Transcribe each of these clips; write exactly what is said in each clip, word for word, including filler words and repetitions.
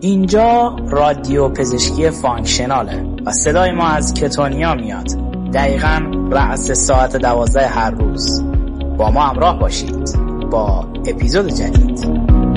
اینجا رادیو پزشکی فانکشناله و صدای ما از کتونیا میاد. دقیقاً رأس ساعت دوازده هر روز. با ما همراه باشید با اپیزود جدید.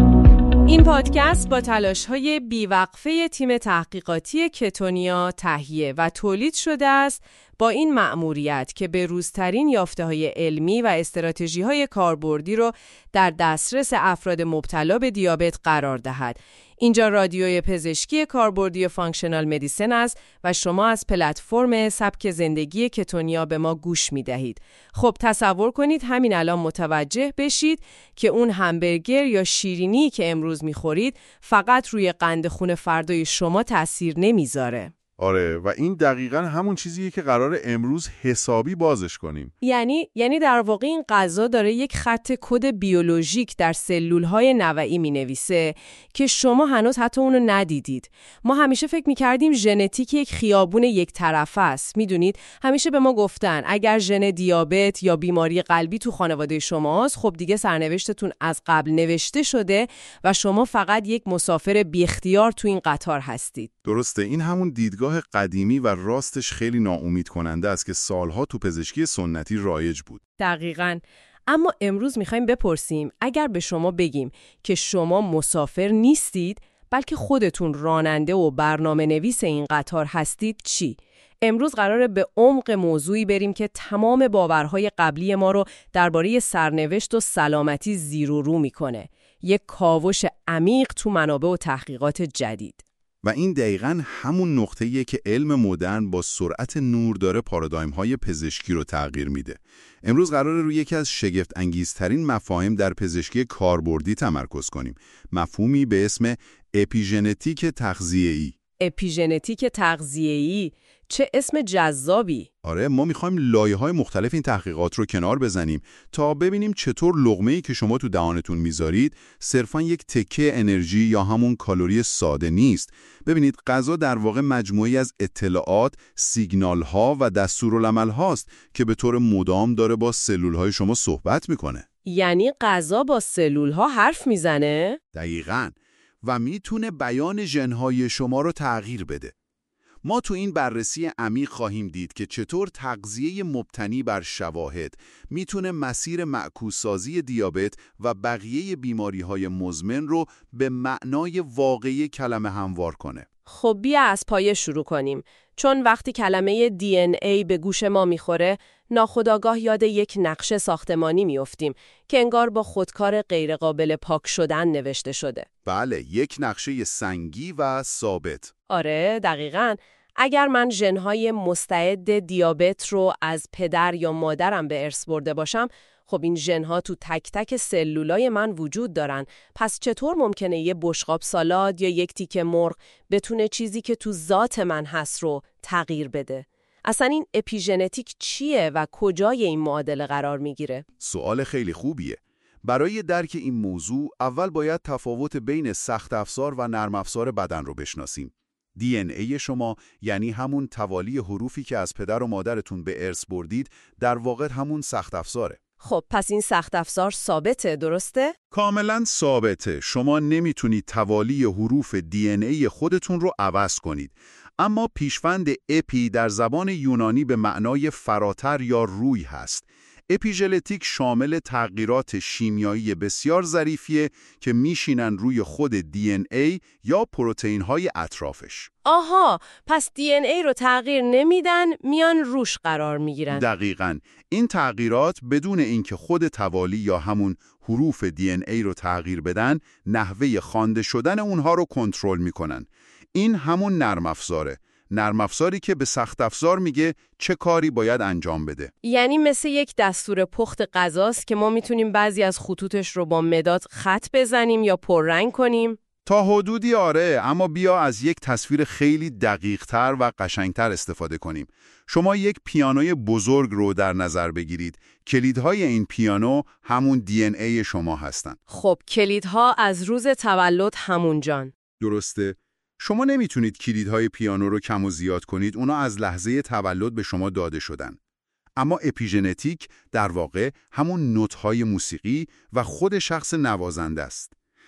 این پادکست با تلاش‌های بیوقفه تیم تحقیقاتی کتونیا تهیه و تولید شده است با این مأموریت که به روزترین یافته‌های علمی و استراتژی‌های کاربردی رو در دسترس افراد مبتلا به دیابت قرار دهد. اینجا رادیوی پزشکی کاربردی فانکشنال مدیسن است و شما از پلتفرم سبک زندگی کتونیا به ما گوش می‌دهید. خب تصور کنید همین الان متوجه بشید که اون همبرگر یا شیرینی که امروز می‌خورید فقط روی قند خون فردای شما تأثیر نمیذاره. آره، و این دقیقاً همون چیزیه که قرار امروز حسابی بازش کنیم. یعنی یعنی در واقع این غذا داره یک خط کد بیولوژیک در سلول‌های نوعی می‌نویسه که شما هنوز حتی اونو ندیدید. ما همیشه فکر می‌کردیم ژنتیک یک خیابون یک طرفه است. می‌دونید همیشه به ما گفتن اگر ژن دیابت یا بیماری قلبی تو خانواده شماست، خب دیگه سرنوشتتون از قبل نوشته شده و شما فقط یک مسافر بی اختیار تو این قطار هستید. درسته، این همون دیدگاه قدیمی و راستش خیلی ناامید کننده است که سالها تو پزشکی سنتی رایج بود. دقیقاً. اما امروز میخوایم بپرسیم اگر به شما بگیم که شما مسافر نیستید بلکه خودتون راننده و برنامه نویس این قطار هستید چی؟ امروز قراره به عمق موضوعی بریم که تمام باورهای قبلی ما رو درباره سرنوشت و سلامتی زیر و رو میکنه. یک کاوش عمیق تو منابع و تحقیقات جدید. و این دقیقاً همون نقطه‌ایه که علم مدرن با سرعت نور داره پارادایم‌های پزشکی رو تغییر میده. امروز قراره روی یکی از شگفت انگیزترین مفاهیم در پزشکی کاربردی تمرکز کنیم. مفهومی به اسم اپیژنتیک تغذیه‌ای. اپیژنتیک تغذیه‌ای، چه اسم جذابی. آره، ما میخوایم لایه‌های مختلف این تحقیقات رو کنار بزنیم تا ببینیم چطور لقمه‌ای که شما تو دهانتون میذارید صرفاً یک تکه انرژی یا همون کالری ساده نیست. ببینید غذا در واقع مجموعی از اطلاعات، سیگنال‌ها و دستورالعمل هاست که به طور مدام داره با سلول‌های شما صحبت میکنه. یعنی غذا با سلول‌ها حرف میزنه؟ دقیقاً. و میتونه بیان ژن‌های شما رو تغییر بده. ما تو این بررسی عمیق خواهیم دید که چطور تغذیه مبتنی بر شواهد میتونه مسیر معکوس‌سازی دیابت و بقیه بیماری‌های مزمن رو به معنای واقعی کلمه هموار کنه. خب بیا از پایه شروع کنیم، چون وقتی کلمه دی ان ای به گوش ما میخوره ناخودآگاه یاد یک نقشه ساختمانی میافتیم که انگار با خودکار غیرقابل پاک شدن نوشته شده. بله، یک نقشه سنگی و ثابت. آره دقیقاً. اگر من ژن‌های مستعد دیابت رو از پدر یا مادرم به ارث برده باشم، خب این ژن‌ها تو تک تک سلولای من وجود دارن. پس چطور ممکنه یه بشقاب سالاد یا یک تیکه مرغ بتونه چیزی که تو ذات من هست رو تغییر بده؟ اصلا این اپیژنتیک چیه و کجای این معادله قرار میگیره؟ سوال خیلی خوبیه. برای درک این موضوع اول باید تفاوت بین سخت افزار و نرم افزار بدن رو بشناسیم. دی ان ای شما یعنی همون توالی حروفی که از پدر و مادرتون به ارث بردید در واقع همون سخت افزاره. خب پس این سخت افزار ثابته، درسته؟ کاملا ثابته. شما نمیتونید توالی حروف دی ان ای خودتون رو عوض کنید. اما پیشوند اپی در زبان یونانی به معنای فراتر یا روی هست. اپیژنتیک شامل تغییرات شیمیایی بسیار ظریفیه که میشینن روی خود دی ان ای یا پروتئین های اطرافش. آها، پس دی ان ای رو تغییر نمیدن، میان روش قرار میگیرن. دقیقاً. این تغییرات بدون اینکه خود توالی یا همون حروف دی ان ای رو تغییر بدن، نحوه خوانده شدن اونها رو کنترل میکنن. این همون نرم افزاره. نرم افزاری که به سخت افزار میگه چه کاری باید انجام بده. یعنی مثل یک دستور پخت غذاست که ما میتونیم بعضی از خطوطش رو با مداد خط بزنیم یا پررنگ کنیم؟ تا حدودی آره، اما بیا از یک تصویر خیلی دقیق‌تر و قشنگتر استفاده کنیم. شما یک پیانوی بزرگ رو در نظر بگیرید. کلیدهای این پیانو همون دی ان ای شما هستن. خب کلیدها از روز تولد همون جان. درسته. شما نمیتونید کلیدهای پیانو رو کم و زیاد کنید، اونا از لحظه تولد به شما داده شدن. اما اپیژنتیک در واقع همون نوت‌های موسیقی و خود شخص نوازنده است.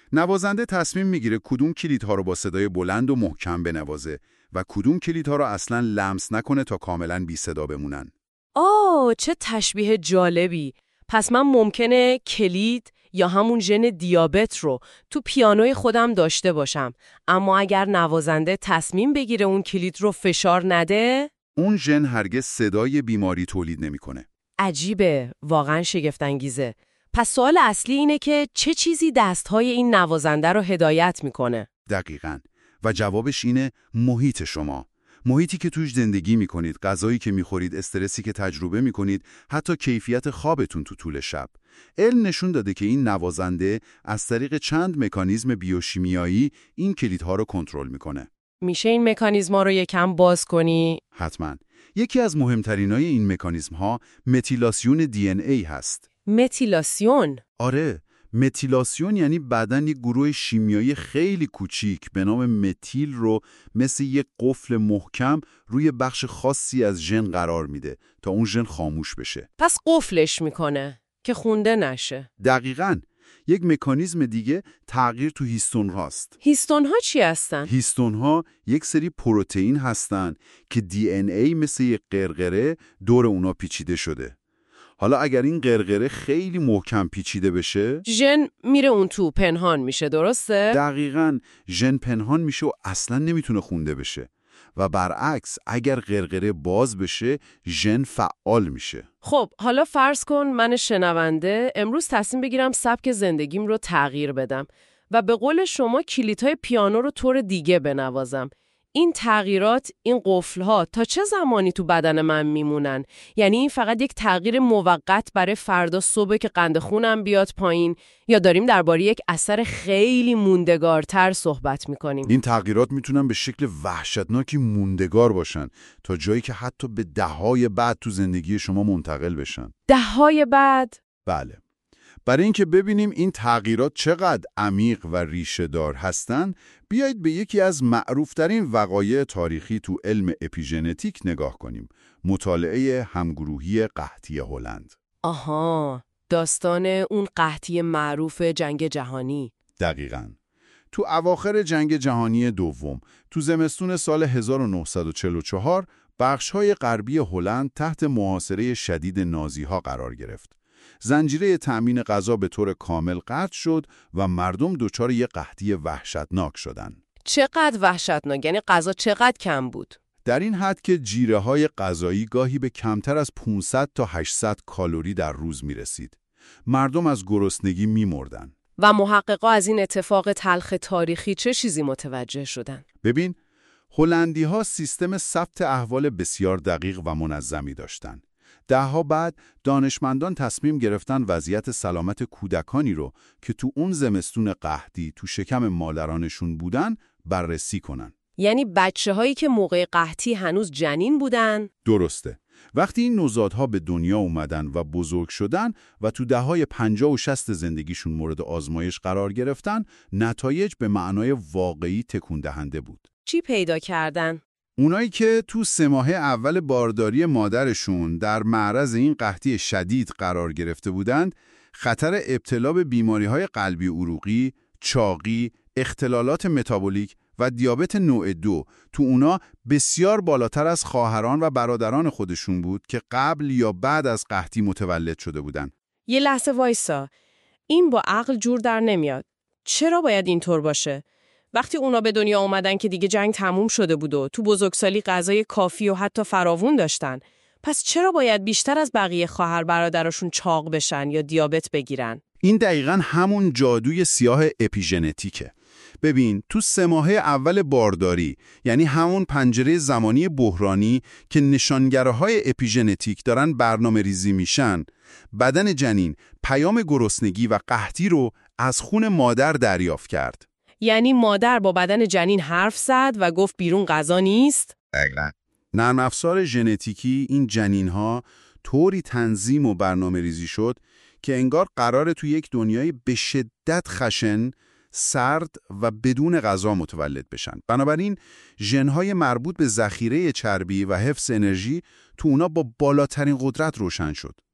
نوازنده تصمیم میگیره کدوم کلیدها رو با صدای بلند و محکم بنوازه و کدوم کلیدها رو اصلاً لمس نکنه تا کاملاً بی صدا بمونن. آه، چه تشبیه جالبی. پس من ممکنه کلید یا همون ژن دیابت رو تو پیانوی خودم داشته باشم، اما اگر نوازنده تصمیم بگیره اون کلید رو فشار نده، اون ژن هرگز صدای بیماری تولید نمیکنه. عجیبه، واقعا شگفت‌انگیزه. پس سوال اصلی اینه که چه چیزی دستهای این نوازنده رو هدایت میکنه؟ دقیقاً. و جوابش اینه محیط شما. محیطی که توش زندگی میکنید، غذایی که میخورید، استرسی که تجربه میکنید، حتی کیفیت خوابتون تو طول شب. علم نشون داده که این نوازنده از طریق چند مکانیزم بیوشیمیایی این کلیدها رو کنترل میکنه. میشه این مکانیزما رو یکم باز کنی؟ حتماً. یکی از مهمترینای این مکانیزم‌ها متیلاسیون دی ان ای هست. متیلاسیون؟ آره، متیلاسیون یعنی بدن یک گروه شیمیایی خیلی کوچیک به نام متیل رو مثل یک قفل محکم روی بخش خاصی از ژن قرار میده تا اون ژن خاموش بشه. پس قفلش میکنه که خونده نشه. دقیقاً. یک مکانیزم دیگه تغییر تو هیستون هاست. هیستون ها چی هستن؟ هیستون ها یک سری پروتئین هستن که دی ان ای مثل یک قرقره دور اونا پیچیده شده. حالا اگر این قرقره خیلی محکم پیچیده بشه، ژن میره اون تو، پنهان میشه، درسته؟ دقیقاً ژن پنهان میشه و اصلاً نمیتونه خونده بشه. و برعکس اگر قرقره باز بشه، ژن فعال میشه. خب حالا فرض کن من شنونده امروز تصمیم بگیرم سبک زندگیم رو تغییر بدم و به قول شما کلیدهای پیانو رو طور دیگه بنوازم. این تغییرات، این قفل‌ها تا چه زمانی تو بدن من میمونن؟ یعنی این فقط یک تغییر موقت برای فردا صبح که قند خونم بیاد پایین، یا داریم درباره یک اثر خیلی موندگارتر صحبت میکنیم؟ این تغییرات میتونن به شکل وحشتناکی موندگار باشن تا جایی که حتی به دههای بعد تو زندگی شما منتقل بشن. دههای بعد؟ بله. برای اینکه ببینیم این تغییرات چقدر عمیق و ریشه دار هستن، بیایید به یکی از معروفترین وقایع تاریخی تو علم اپیژنتیک نگاه کنیم. مطالعه همگروهی قحطی هلند. آها، داستان اون قحطی معروف جنگ جهانی. دقیقاً. تو اواخر جنگ جهانی دوم، تو زمستون سال هزار و نهصد و چهل و چهار، بخش‌های غربی هلند تحت محاصره شدید نازی‌ها قرار گرفت. زنجیره تأمین غذا به طور کامل قطع شد و مردم دچار یک قحطی وحشتناک شدند. چقدر وحشتناک؟ یعنی غذا چقدر کم بود؟ در این حد که جیره‌های غذایی گاهی به کمتر از پانصد تا هشتصد کالری در روز می‌رسید. مردم از گرسنگی می‌مردن. و محققا از این اتفاق تلخ تاریخی چه چیزی متوجه شدن؟ ببین، هلندی‌ها سیستم ثبت احوال بسیار دقیق و منظمی داشتند. دهها بعد دانشمندان تصمیم گرفتن وضعیت سلامت کودکانی رو که تو اون زمستون قحطی تو شکم مادرانشون بودن بررسی کنن. یعنی بچه هایی که موقع قحطی هنوز جنین بودن؟ درسته. وقتی این نوزادها به دنیا اومدن و بزرگ شدن و تو دههای پنجاه و شصت زندگیشون مورد آزمایش قرار گرفتن، نتایج به معنای واقعی تکون دهنده بود. چی پیدا کردن؟ اونایی که تو سه ماه اول بارداری مادرشون در معرض این قحطی شدید قرار گرفته بودند، خطر ابتلا به بیماری‌های قلبی عروقی، چاقی، اختلالات متابولیک و دیابت نوع دو تو اونا بسیار بالاتر از خواهران و برادران خودشون بود که قبل یا بعد از قحطی متولد شده بودن. یه لحظه وایسا. این با عقل جور در نمیاد. چرا باید اینطور باشه؟ وقتی اونا به دنیا اومدن که دیگه جنگ تموم شده بود و تو بزرگسالی غذای کافی و حتی فراوون داشتن، پس چرا باید بیشتر از بقیه خواهر برادراشون چاق بشن یا دیابت بگیرن؟ این دقیقاً همون جادوی سیاه اپیژنتیکه. ببین، تو سه ماه اول بارداری، یعنی همون پنجره زمانی بحرانی که نشانگرهای اپیژنتیک دارن برنامه ریزی میشن، بدن جنین پیام گرسنگی و قحطی رو از خون مادر دریافت کرد. یعنی مادر با بدن جنین حرف زد و گفت بیرون غذا نیست؟ دقیقاً. نرم افزار ژنتیکی این جنین‌ها طوری تنظیم و برنامه ریزی شد که انگار قراره تو یک دنیای به شدت خشن، سرد و بدون غذا متولد بشن. بنابراین ژن‌های مربوط به ذخیره چربی و حفظ انرژی تو اونا با بالاترین قدرت روشن شد.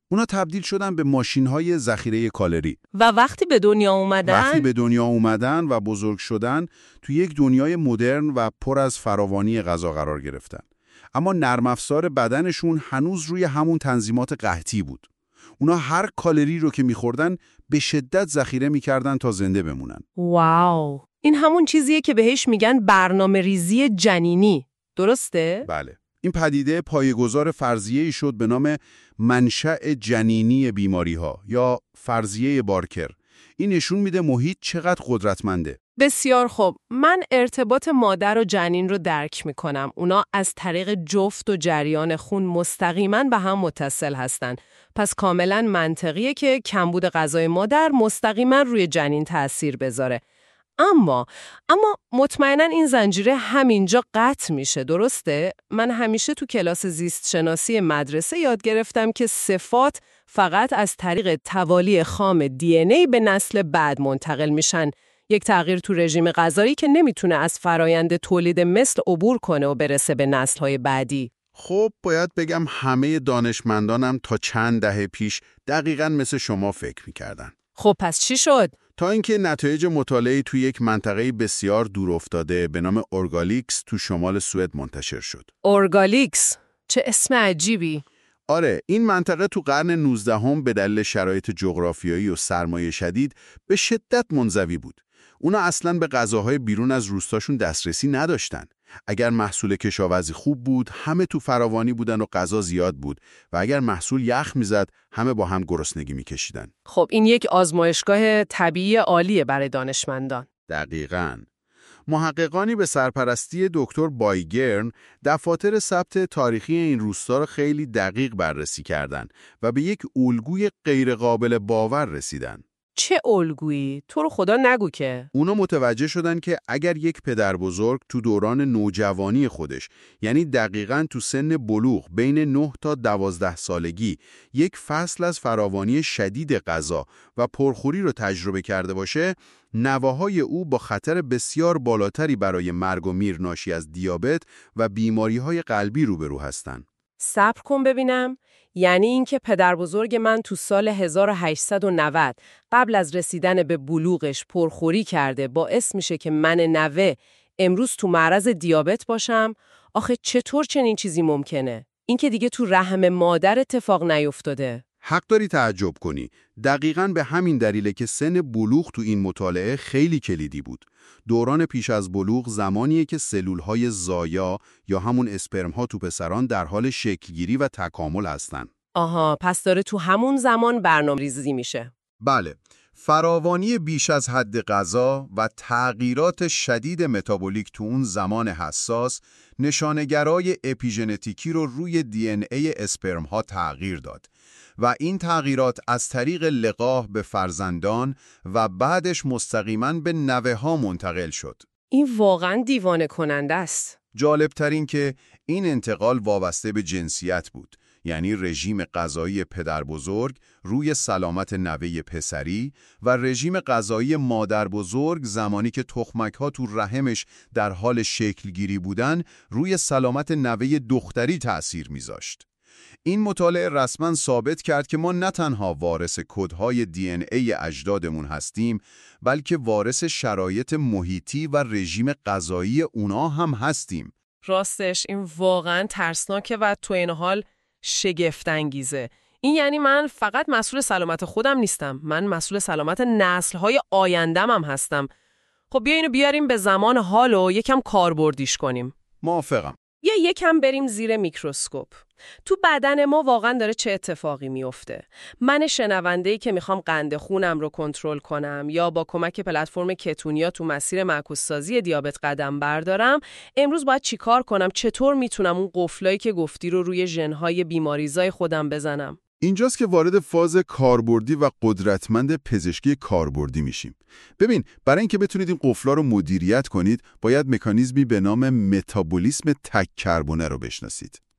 اونا تبدیل شدن به ماشین‌های ذخیره کالری. و وقتی به دنیا اومدن وقتی به دنیا اومدن و بزرگ شدن، تو یک دنیای مدرن و پر از فراوانی غذا قرار گرفتن. اما نرم افزار بدنشون هنوز روی همون تنظیمات قحطی بود. اونا هر کالری رو که می‌خوردن به شدت ذخیره می‌کردن تا زنده بمونن. واو، این همون چیزیه که بهش میگن برنامه ریزی جنینی، درسته؟ بله. این پدیده پایه‌گذار فرضیه‌ای شد به نام منشأ جنینی بیماری‌ها یا فرضیه بارکر. این نشون میده محیط چقدر قدرتمنده. بسیار خوب. من ارتباط مادر و جنین رو درک میکنم. اونا از طریق جفت و جریان خون مستقیما به هم متصل هستن. پس کاملا منطقیه که کمبود غذای مادر مستقیما روی جنین تأثیر بذاره. اما اما مطمئنا این زنجیره همینجا قطع میشه، درسته؟ من همیشه تو کلاس زیست شناسی مدرسه یاد گرفتم که صفات فقط از طریق توالی خام دی ان ای به نسل بعد منتقل میشن. یک تغییر تو رژیم غذایی که نمیتونه از فرایند تولید مثل عبور کنه و برسه به نسل‌های بعدی. خب باید بگم همه دانشمندانم تا چند دهه پیش دقیقاً مثل شما فکر میکردن. خب پس چی شد؟ تا اینکه نتایج مطالعه‌ای توی یک منطقه بسیار دور افتاده به نام اورگالیکس تو شمال سوئد منتشر شد. اورگالیکس؟ چه اسم عجیبی. آره، این منطقه تو قرن نوزدهم به دلیل شرایط جغرافیایی و سرمایه شدید به شدت منزوی بود. اونا اصلاً به غذاهای بیرون از روستاشون دسترسی نداشتن. اگر محصول کشاورزی خوب بود، همه تو فراوانی بودن و غذا زیاد بود و اگر محصول یخ میزد، همه با هم گرسنگی میکشیدن. خب این یک آزمایشگاه طبیعی عالیه برای دانشمندان. دقیقاً. محققانی به سرپرستی دکتر بایگرن دفاتر ثبت تاریخی این روستا را خیلی دقیق بررسی کردند و به یک الگوی غیرقابل باور رسیدن. چه الگویی؟ تو رو خدا نگو که. اونا متوجه شدن که اگر یک پدر بزرگ تو دوران نوجوانی خودش، یعنی دقیقاً تو سن بلوغ بین نه تا دوازده سالگی، یک فصل از فراوانی شدید غذا و پرخوری رو تجربه کرده باشه، نواهای او با خطر بسیار بالاتری برای مرگ و میر ناشی از دیابت و بیماری‌های قلبی روبرو هستن. صبر کن ببینم. یعنی اینکه پدر بزرگ من تو سال هزار و هشتصد و نود قبل از رسیدن به بلوغش پرخوری کرده باعث میشه که من نوه امروز تو معرض دیابت باشم؟ آخه چطور چنین چیزی ممکنه؟ این که دیگه تو رحم مادر اتفاق نیفتاده. حق داری تعجب کنی. دقیقاً به همین دلیله که سن بلوغ تو این مطالعه خیلی کلیدی بود. دوران پیش از بلوغ زمانیه که سلولهای زایا یا همون اسپرم‌ها تو پسران در حال شکلگیری و تکامل هستن. آها، پس داره تو همون زمان برنامه‌ریزی میشه. بله. فراوانی بیش از حد غذا و تغییرات شدید متابولیک تو اون زمان حساس نشانگرای اپیژنتیکی رو روی دی ان ای اسپرم‌ها تغییر داد و این تغییرات از طریق لقاح به فرزندان و بعدش مستقیما به نوه ها منتقل شد. این واقعا دیوانه کننده است. جالبترین که این انتقال وابسته به جنسیت بود، یعنی رژیم غذایی پدر بزرگ روی سلامت نوه پسری و رژیم غذایی مادر بزرگ زمانی که تخمک ها تو رحمش در حال شکلگیری بودن روی سلامت نوه دختری تأثیر میذاشت. این مطالعه رسما ثابت کرد که ما نه تنها وارث کدهای دی ان ای اجدادمون هستیم، بلکه وارث شرایط محیطی و رژیم غذایی اونا هم هستیم. راستش این واقعا ترسناکه و تو این حال شگفت انگیزه. این یعنی من فقط مسئول سلامت خودم نیستم، من مسئول سلامت نسل‌های آینده‌م هم هستم. خب بیا اینو بیاریم به زمان حال و یکم کاربردیش کنیم. موافقم. یا یکم بریم زیر میکروسکوپ. تو بدن ما واقعا داره چه اتفاقی میفته؟ من شنونده‌ای که میخوام قند خونم رو کنترل کنم یا با کمک پلتفرم کتونیا تو مسیر معکوس‌سازی دیابت قدم بردارم، امروز باید چیکار کنم؟ چطور میتونم اون قفلایی که گفتی رو روی ژن‌های بیماریزای خودم بزنم؟ اینجاست که وارد فاز کاربردی و قدرتمند پزشکی کاربردی میشیم. ببین، برای اینکه بتونید این قفلا رو مدیریت کنید، باید مکانیزمی به نام متابولیسم تک کربونه رو بشناسید.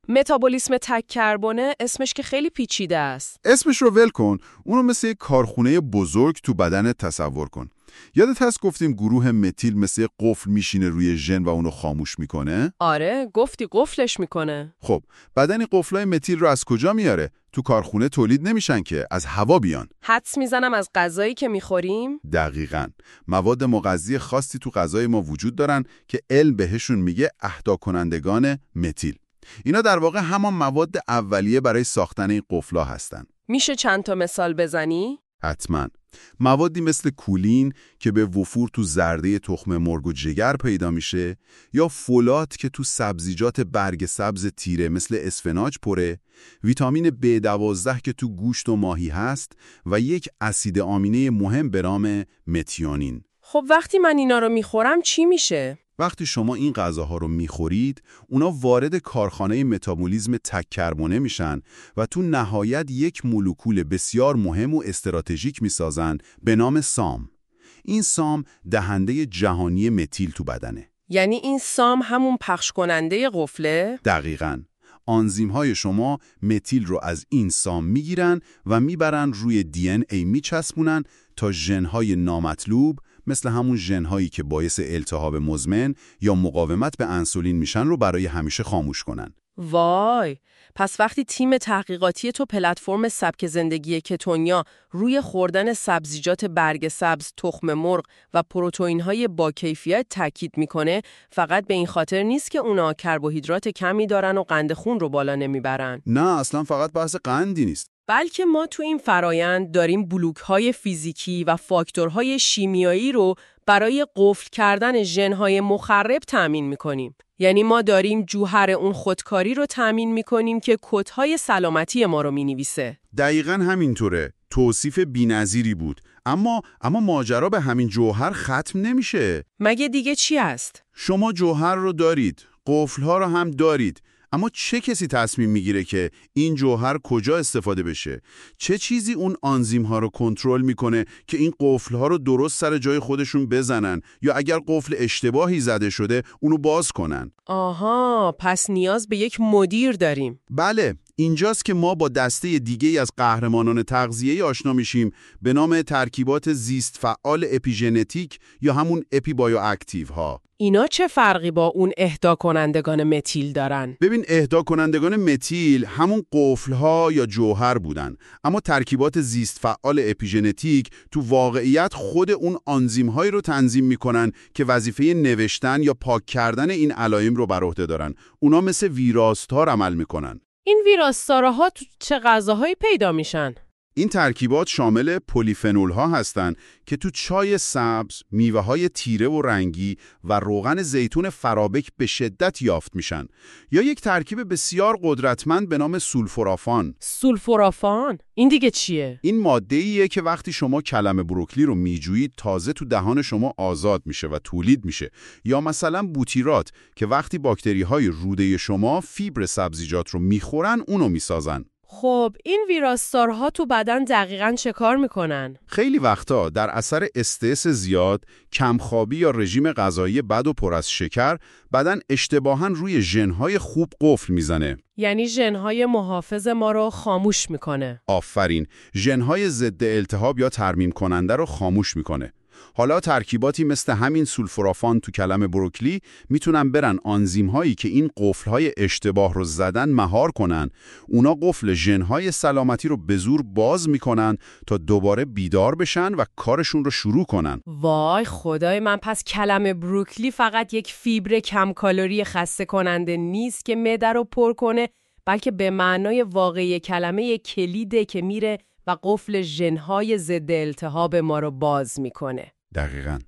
متابولیسم تک کربونه اسمش که خیلی پیچیده است. اسمش رو ول کن، اونو مثل یک کارخونه بزرگ تو بدنت تصور کن. یادت هست گفتیم گروه متیل مثل قفل میشینه روی ژن و اونو خاموش میکنه؟ آره، گفتی قفلش میکنه. خب، بدن قفلای متیل رو از کجا میاره؟ تو کارخونه تولید نمیشن که، از هوا بیان. حدس میزنم از غذایی که میخوریم؟ دقیقاً. مواد مغذی خاصی تو غذای ما وجود دارن که علم بهشون میگه اهدا کنندگان متیل. اینا در واقع همان مواد اولیه برای ساختن این قفلا هستن. میشه چند تا مثال بزنی؟ حتما. موادی مثل کولین که به وفور تو زرده تخم مرغ و جگر پیدا میشه، یا فولات که تو سبزیجات برگ سبز تیره مثل اسفناج پره، ویتامین بی دوازده که تو گوشت و ماهی هست و یک اسید آمینه مهم به نام متیونین. خب وقتی من اینا رو میخورم چی میشه؟ وقتی شما این غذاها رو میخورید، اونا وارد کارخانه متابولیسم تک کربونه میشن و تو نهایت یک مولکول بسیار مهم و استراتژیک میسازن به نام سام. این سام دهنده جهانی متیل تو بدنه. یعنی این سام همون پخش کننده قفله؟ دقیقاً. آنزیم‌های شما متیل رو از این سام میگیرن و میبرن روی دی ان ای میچسبونن تا ژن‌های نامطلوب مثل همون ژن‌هایی که باعث التهاب مزمن یا مقاومت به انسولین میشن رو برای همیشه خاموش کنن. وای، پس وقتی تیم تحقیقاتی تو پلتفرم سبک زندگی کتونیا روی خوردن سبزیجات برگ سبز، تخم مرغ و پروتئین‌های با کیفیت تاکید میکنه، فقط به این خاطر نیست که اونا کربوهیدرات کمی دارن و قند خون رو بالا نمیبرن. نه، اصلا فقط بحث قندی نیست. بلکه ما تو این فرایند داریم بلوک‌های فیزیکی و فاکتورهای شیمیایی رو برای قفل کردن ژن‌های مخرب تامین می‌کنیم. یعنی ما داریم جوهر اون خودکاری رو تامین می‌کنیم که کدهای سلامتی ما رو می‌نویسه. دقیقاً همینطوره. توصیف بی‌نظیری بود. اما اما ماجرا به همین جوهر ختم نمیشه. مگه دیگه چی است؟ شما جوهر رو دارید، قفل‌ها رو هم دارید. اما چه کسی تصمیم میگیره که این جوهر کجا استفاده بشه؟ چه چیزی اون آنزیم‌ها رو کنترل میکنه که این قفل‌ها رو درست سر جای خودشون بزنن یا اگر قفل اشتباهی زده شده اونو باز کنن؟ آها، پس نیاز به یک مدیر داریم. بله، اینجاست که ما با دسته دیگه‌ای از قهرمانان تغذیه‌ای آشنا میشیم به نام ترکیبات زیست فعال اپیژنتیک یا همون اپی بایو اکتیو ها. اینا چه فرقی با اون اهدا کنندگان متیل دارن؟ ببین، اهدا کنندگان متیل همون قفل‌ها یا جوهر بودن، اما ترکیبات زیست فعال اپیژنتیک تو واقعیت خود اون آنزیم‌هایی رو تنظیم میکنن که وظیفه نوشتن یا پاک کردن این علائم رو بر عهده دارن. اونا مثل ویراستار عمل میکنن. این ویراستارها تو چه غذاهایی پیدا میشن؟ این ترکیبات شامل پلیفنول ها هستند که تو چای سبز، میوه های تیره و رنگی و روغن زیتون فرابک به شدت یافت میشن، یا یک ترکیب بسیار قدرتمند به نام سولفورافان. سولفورافان؟ این دیگه چیه؟ این ماده‌ایه که وقتی شما کلم بروکلی رو میجویید تازه تو دهان شما آزاد میشه و تولید میشه، یا مثلا بوتیرات که وقتی باکتری های روده شما فیبر سبزیجات رو میخورن اونو میسازن. خب این ویراستارها تو بدن دقیقاً چه کار میکنن؟ خیلی وقتا در اثر استرس زیاد، کمخوابی یا رژیم غذایی بد و پر از شکر، بدن اشتباهاً روی ژن‌های خوب قفل میزنه. یعنی ژن‌های محافظ ما رو خاموش میکنه. آفرین، ژن‌های ضد التهاب یا ترمیم کننده رو خاموش میکنه. حالا ترکیباتی مثل همین سولفورافان تو کلم بروکلی میتونن برن آنزیم‌هایی که این قفل‌های اشتباه رو زدن مهار کنن. اونا قفل ژن‌های سلامتی رو به زور باز میکنن تا دوباره بیدار بشن و کارشون رو شروع کنن. وای خدای من، پس کلم بروکلی فقط یک فیبر کم کالری خسته کننده نیست که معده رو پر کنه، بلکه به معنای واقعی کلمه کلیده که میره و قفل ژن‌های ضد التهاب ما رو باز میکنه. دقیقاً.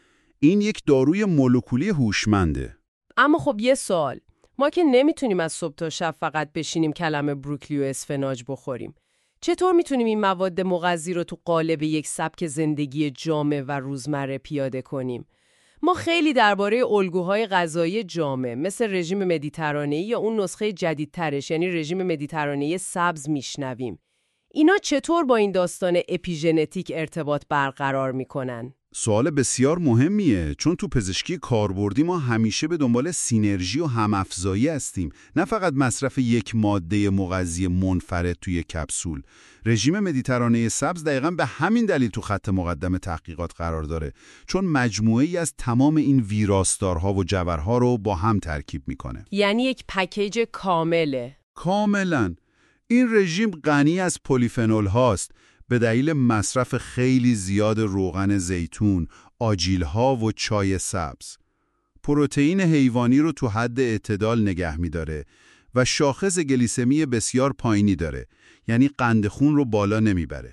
این یک داروی مولکولی هوشمنده. اما خب یه سوال، ما که نمیتونیم از صبح تا شب فقط بشینیم کلم بروکلی و اسفناج بخوریم. چطور میتونیم این مواد مغذی رو تو قالب یک سبک زندگی جامع و روزمره پیاده کنیم؟ ما خیلی درباره الگوهای غذایی جامع مثل رژیم مدیترانه‌ای یا اون نسخه جدیدترش یعنی رژیم مدیترانه‌ای سبز میشنویم. اینا چطور با این داستان اپیژنتیک ارتباط برقرار میکنن؟ سوال بسیار مهمیه، چون تو پزشکی کاربردی ما همیشه به دنبال سینرژی و همافزایی هستیم، نه فقط مصرف یک ماده مغذی منفرد توی کپسول. رژیم مدیترانه سبز دقیقاً به همین دلیل تو خط مقدم تحقیقات قرار داره، چون مجموعه‌ای از تمام این ویراستارها و جوهرها رو با هم ترکیب میکنه. یعنی یک پکیج کامله. کاملاً. این رژیم غنی از پلیفنول هاست به دلیل مصرف خیلی زیاد روغن زیتون، آجیل‌ها و چای سبز. پروتئین حیوانی رو تو حد اعتدال نگه می‌داره و شاخص گلیسمی بسیار پایینی داره، یعنی قند خون رو بالا نمیبره.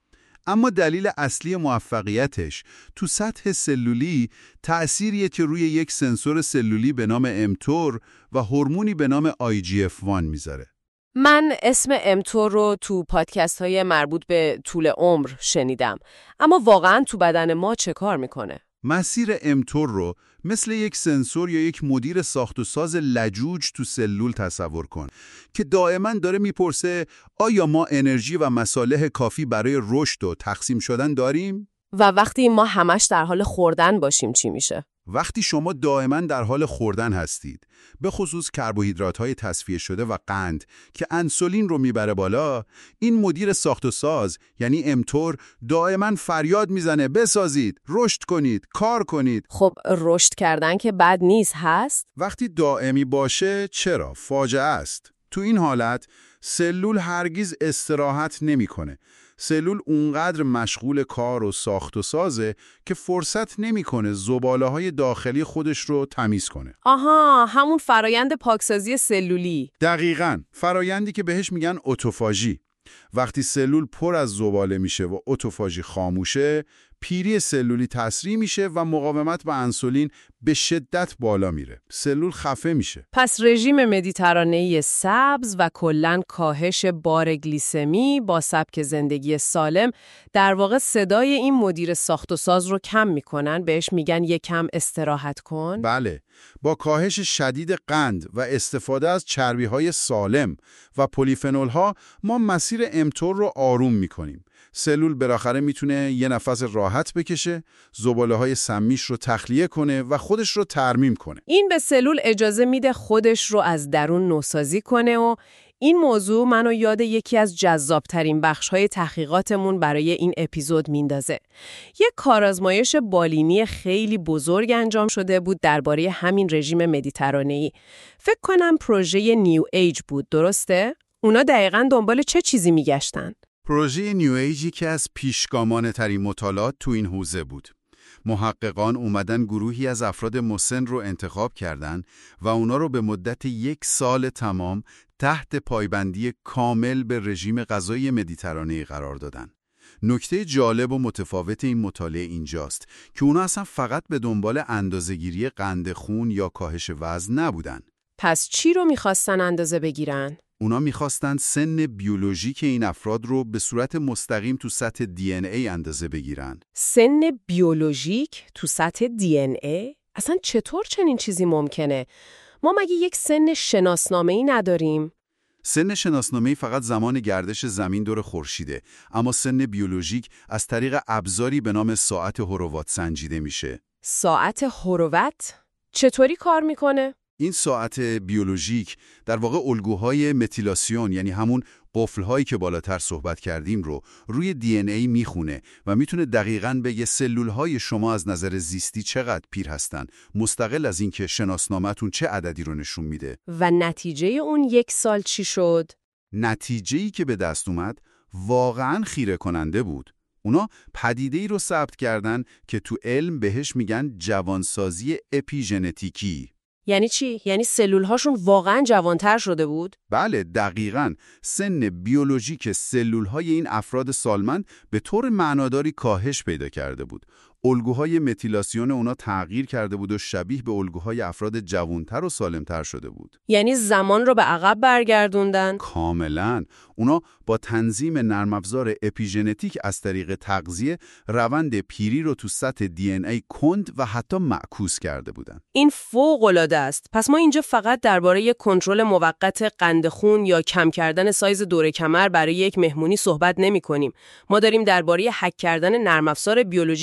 اما دلیل اصلی موفقیتش تو سطح سلولی تأثیریه که روی یک سنسور سلولی به نام امتور و هورمونی به نام آی جی اف وان میذاره. من اسم امتور رو تو پادکست های مربوط به طول عمر شنیدم، اما واقعاً تو بدن ما چه کار میکنه؟ مسیر امتور رو مثل یک سنسور یا یک مدیر ساخت و ساز لجوج تو سلول تصور کن که دائما داره میپرسه آیا ما انرژی و مصالح کافی برای رشد و تقسیم شدن داریم؟ و وقتی ما همش در حال خوردن باشیم چی میشه؟ وقتی شما دائما در حال خوردن هستید، به خصوص کربوهیدرات‌های تصفیه شده و قند که انسولین رو میبره بالا، این مدیر ساخت و ساز یعنی امتور دائما فریاد میزنه بسازید، رشد کنید، کار کنید. خب رشد کردن که بد نیست هست؟ وقتی دائمی باشه چرا؟ فاجعه است. تو این حالت سلول هرگز استراحت نمیکنه. سلول اونقدر مشغول کار و ساخت و سازه که فرصت نمیکنه زباله‌های داخلی خودش رو تمیز کنه. آها، همون فرایند پاکسازی سلولی. دقیقاً، فرایندی که بهش میگن اتوفاژی. وقتی سلول پر از زباله میشه و اتوفاژی خاموشه، پیری سلولی تسریع میشه و مقاومت به انسولین به شدت بالا میره. سلول خفه میشه. پس رژیم مدیترانه‌ای سبز و کلاً کاهش بار گلیسمی با سبک زندگی سالم در واقع صدای این مدیر ساخت و ساز رو کم میکنن، بهش میگن یکم استراحت کن. بله، با کاهش شدید قند و استفاده از چربی‌های سالم و پلیفنول‌ها ما مسیر امتور رو آروم میکنیم. سلول بالاخره میتونه یه نفس راحت بکشه، زباله‌های سمیش رو تخلیه کنه و خودش رو ترمیم کنه. این به سلول اجازه میده خودش رو از درون نوسازی کنه و این موضوع منو یاد یکی از جذابترین بخش‌های تحقیقاتمون برای این اپیزود میندازه. یک کارآزمایش بالینی خیلی بزرگ انجام شده بود درباره همین رژیم مدیترانه‌ای. فکر کنم پروژه نیو ایج بود، درسته؟ اونا دقیقاً دنبال چه چیزی میگشتن؟ پروژه نیو ایجی که از پیشگامانه ترین مطالعات تو این حوزه بود. محققان اومدن گروهی از افراد مسن رو انتخاب کردن و اونا رو به مدت یک سال تمام تحت پایبندی کامل به رژیم غذایی مدیترانه‌ای قرار دادن. نکته جالب و متفاوت این مطالعه اینجاست که اونا اصلا فقط به دنبال اندازه‌گیری قند خون یا کاهش وزن نبودن. پس چی رو میخواستن اندازه بگیرن؟ اونا میخواستن سن بیولوژیک این افراد رو به صورت مستقیم تو سطح دی ان ای اندازه بگیرن. سن بیولوژیک تو سطح دی ان ای؟ اصلا چطور چنین چیزی ممکنه؟ ما مگه یک سن شناسنامه‌ای نداریم؟ سن شناسنامه‌ای فقط زمان گردش زمین دور خورشیده، اما سن بیولوژیک از طریق ابزاری به نام ساعت هوروات سنجیده میشه. ساعت هوروات؟ چطوری کار میکنه؟ این ساعت بیولوژیک در واقع الگوهای متیلاسیون، یعنی همون قفل‌هایی که بالاتر صحبت کردیم رو روی دی ان ای میخونه و میتونه دقیقاً بگه سلول‌های شما از نظر زیستی چقدر پیر هستن، مستقل از اینکه شناسنامه‌تون چه عددی رو نشون میده. و نتیجه اون یک سال چی شد؟ نتیجه‌ای که به دست اومد واقعاً خیره کننده بود. اونا پدیده‌ای رو ثبت کردن که تو علم بهش میگن جوانسازی اپیژنتیکی. یعنی چی؟ یعنی سلول‌هاشون واقعاً جوانتر شده بود؟ بله، دقیقاً. سن بیولوژیک سلول‌های این افراد سالمند به طور معناداری کاهش پیدا کرده بود. الگوهای متیلاسیون اونا تغییر کرده بود و شبیه به الگوهای افراد جوانتر و سالمتر شده بود. یعنی زمان رو به عقب برگردوندن؟ کاملاً. اونا با تنظیم نرم افزار اپیژنتیک از طریق تغذیه روند پیری رو تو سطح دی ان ای کند و حتی معکوس کرده بودن. این فوق‌العاده است. پس ما اینجا فقط درباره کنترل موقت قند خون یا کم کردن سایز دور کمر برای یک مهمونی صحبت نمی‌کنیم. ما داریم درباره هک کردن نرم افزار بیولوژیک بدن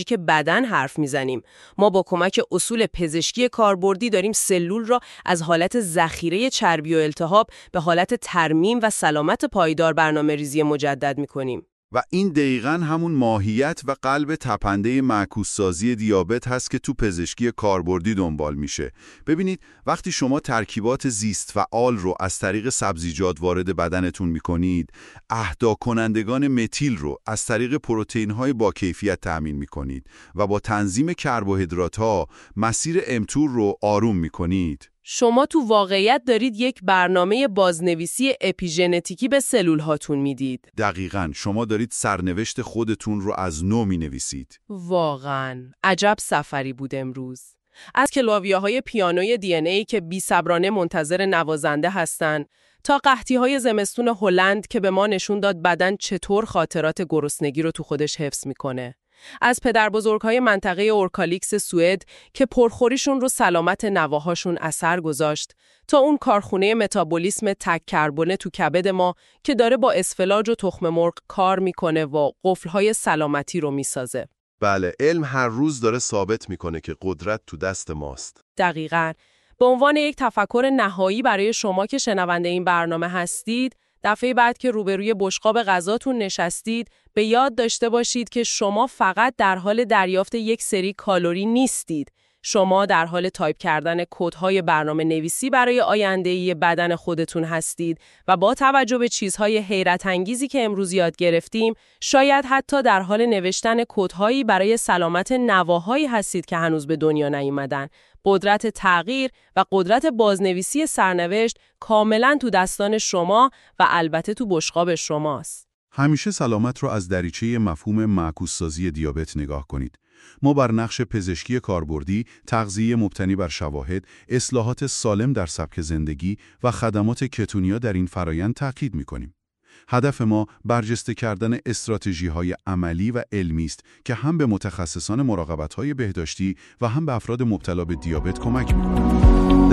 بدن حرف میزنیم. ما با کمک اصول پزشکی کاربردی داریم سلول را از حالت ذخیره چربی و التهاب به حالت ترمیم و سلامت پایدار برنامه‌ریزی مجدد میکنیم. و این دقیقاً همون ماهیت و قلب تپنده معکوس‌سازی دیابت هست که تو پزشکی کاربردی دنبال میشه. ببینید وقتی شما ترکیبات زیست فعال رو از طریق سبزیجات وارد بدنتون میکنید، اهدا کنندگان متیل رو از طریق پروتئین‌های با کیفیت تأمین میکنید و با تنظیم کربوهیدرات‌ها مسیر امتور رو آروم میکنید. شما تو واقعیت دارید یک برنامه بازنویسی اپیژنتیکی به سلول هاتون میدید. دقیقاً، شما دارید سرنوشت خودتون رو از نو مینویسید. واقعاً عجب سفری بود امروز. از کلاویه‌های پیانوی دی ان ای که بی‌صبرانه منتظر نوازنده هستن تا قحطی‌های زمستون هلند که به ما نشون داد بدن چطور خاطرات گرسنگی رو تو خودش حفظ میکنه. از پدربزرگ‌های منطقه اورکالیکس سوئد که پرخوریشون رو سلامت نواهاشون اثر گذاشت تا اون کارخونه متابولیسم تک کربونه تو کبد ما که داره با اسفلاج و تخم مرغ کار میکنه و قفل‌های سلامتی رو میسازه. بله، علم هر روز داره ثابت میکنه که قدرت تو دست ماست. دقیقاً. به عنوان یک تفکر نهایی برای شما که شنونده این برنامه هستید، دفعه بعد که روبروی بشقاب غذاتون نشستید، به یاد داشته باشید که شما فقط در حال دریافت یک سری کالری نیستید. شما در حال تایپ کردن کدهای برنامه نویسی برای آینده‌ای بدن خودتون هستید و با توجه به چیزهای حیرت انگیزی که امروز یاد گرفتیم، شاید حتی در حال نوشتن کدهایی برای سلامت نواهایی هستید که هنوز به دنیا نیومدن. قدرت تغییر و قدرت بازنویسی سرنوشت کاملاً تو دستان شما و البته تو بشقاب شماست. همیشه سلامت رو از دریچه مفهوم معکوس‌سازی دیابت نگاه کنید. ما بر نقش پزشکی کاربردی، تغذیه مبتنی بر شواهد، اصلاحات سالم در سبک زندگی و خدمات کتونیا در این فرایند تاکید می‌کنیم. هدف ما برجسته کردن استراتژی‌های عملی و علمی است که هم به متخصصان مراقبت‌های بهداشتی و هم به افراد مبتلا به دیابت کمک می‌کنند.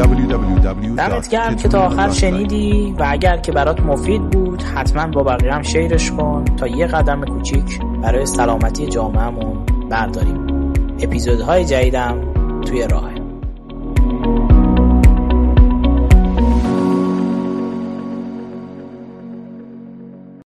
دمت گرم که تا آخر شنیدی و اگر که برات مفید بود حتما با بقیه هم شیرش کن تا یه قدم کوچیک برای سلامتی جامعهمون برداریم. اپیزودهای جدیدم توی راهه.